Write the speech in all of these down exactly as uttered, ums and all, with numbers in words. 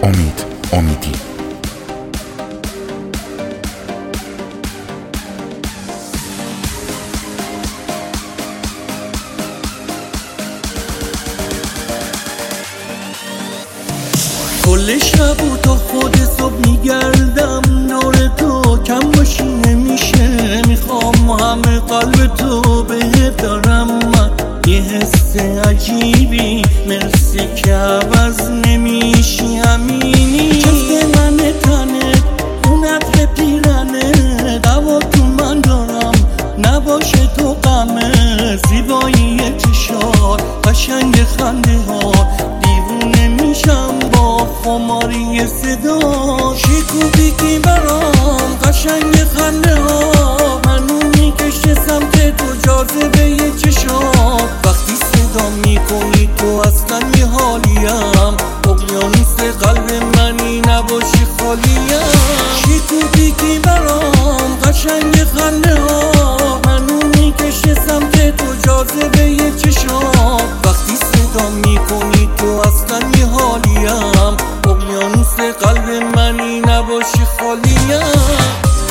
امید امیدی. کل شب و تا خود صبح میگردم دور تو، کم باشی نمیشه، میخوام همه قلب تو بهت دارم من. یه حس عجیبی مرسی که عوض نمیشی، همینی جفت من تنه اون عطر پیرنه، دوا تو من دارم نباشه تو غمه، زیبایی چشات قشنگ خنده ها، دیوونه میشم با خماری صدا، شکوبی که برام قشنگ خنده ها، منو میکشه سمت تو جاذبه یه چشات، وقتی صدا میکنی تو اصلا یه حالیم، اقیانوس قلب منی نباشی خالیم، شکوبی که برام قشنگ خنده ها، منو میکشه سمت تو جاذبه یه چشات، وقتی صدا میکنی تو اصلا یه حالیم، اقیانوس قلب منی نباشی خالیم.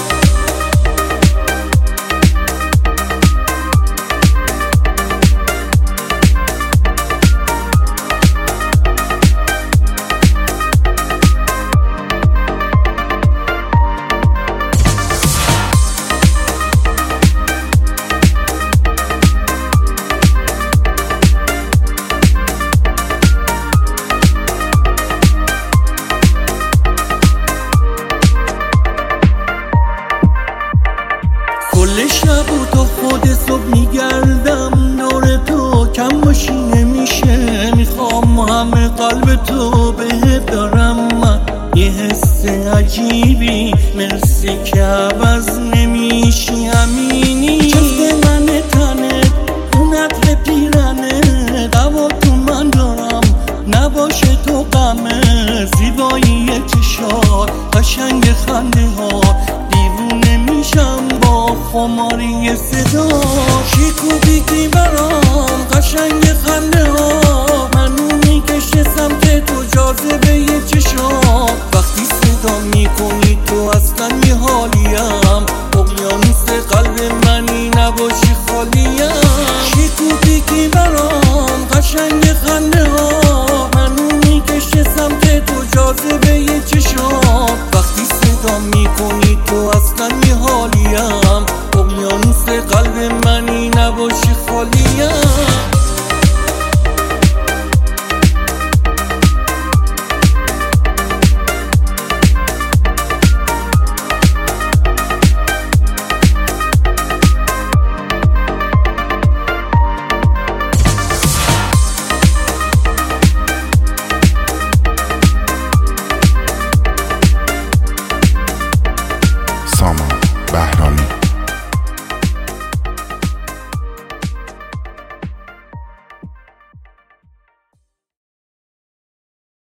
کل شب و تا خود صبح میگردم دور تو، کم باشی نمیشه، میخوام همه قلب تو بهت دارم من. یه حس عجیبی مرسی که عوض نمیشی، همینی جفت من تنه اون عطر پیرنه، دوا تو من دارم نباشه تو غمه، زیبایی چشات قشنگ خنده ها، دیوونه میشم با خماری صدا، شکوبی که برام قشنگ خنده ها، منو میکشه سمت